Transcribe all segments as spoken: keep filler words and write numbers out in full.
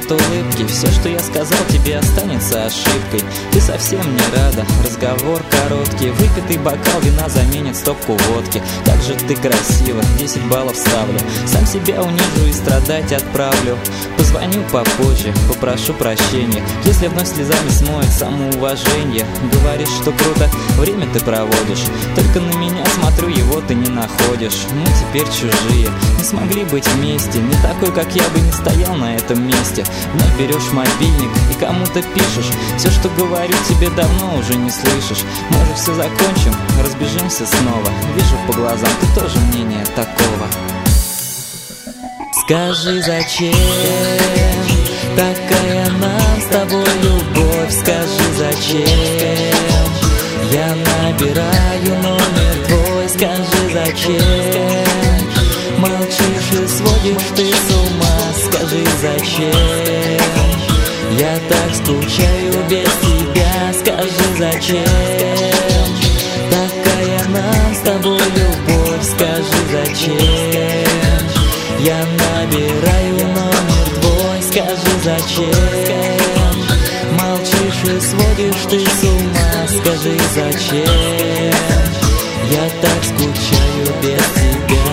нет улыбки. Все, что я сказал, тебе останется ошибкой. Ты совсем не рада, разговор короткий. Выпитый бокал вина заменит стопку водки. Как же ты красива, десять баллов ставлю. Сам себя унижу и страдать отправлю. Позвоню попозже, попрошу прощения, если вновь слезами смоет самоуважение. Говоришь, что круто время ты проводишь, только на меня смотрю, его ты не находишь. Мы теперь чужие, не смогли быть вместе. Не такой, как я бы не стоял на этом месте. Вновь берешь мобильник и кому-то пишешь. Все, что говорю, тебе давно уже не слышишь. Может, все закончим, разбежимся снова. Вижу по глазам, ты тоже мнения такого. Скажи, зачем такая нам с тобой любовь? Скажи, зачем я набираю номер твой? Скажи, зачем молчишь и сводишь ты с ума? Скажи, зачем я так скучаю без тебя? Скажи, зачем такая нам с тобой любовь? Скажи, зачем я набираю номер твой? Скажи, зачем молчишь и сводишь ты с ума? Скажи, зачем я так скучаю без тебя?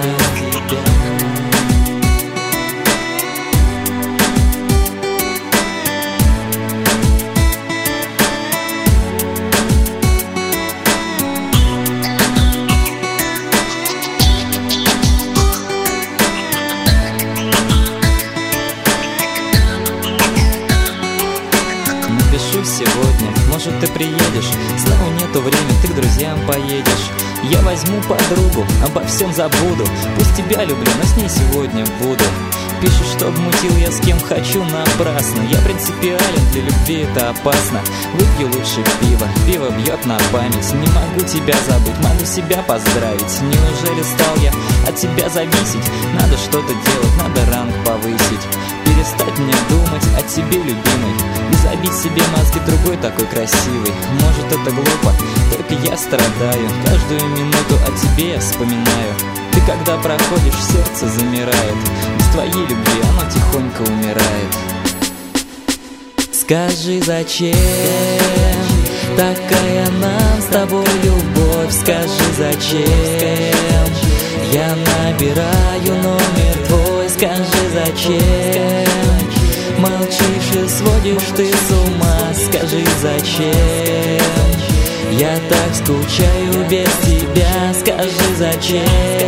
Сегодня, может, ты приедешь, снова нету времени, ты к друзьям поедешь. Я возьму подругу, обо всем забуду. Пусть тебя люблю, но с ней сегодня буду. Пишешь, что обмутил я с кем хочу напрасно. Я принципиален, для любви это опасно. Выпью лучше пиво, пиво бьет на память. Не могу тебя забыть, могу себя поздравить. Неужели стал я от тебя зависеть? Надо что-то делать, надо ранг повысить. Перестать мне думать о тебе, любимой, и забить себе мозги другой такой красивый. Может, это глупо, только я страдаю. Каждую минуту о тебе я вспоминаю. Ты когда проходишь, сердце замирает. Без твоей любви оно тихонько умирает. Скажи, зачем такая нам с тобой любовь? Скажи, зачем я набираю номер твой? Скажи, зачем молчишь и сводишь ты с ума? Скажи, зачем я так скучаю без тебя? Скажи, зачем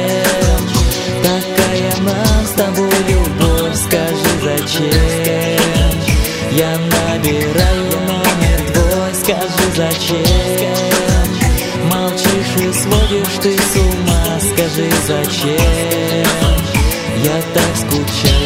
такая нам с тобой любовь? Скажи, зачем я набираю номер твой? Скажи, зачем молчишь и сводишь ты с ума? Скажи, зачем я так скучаю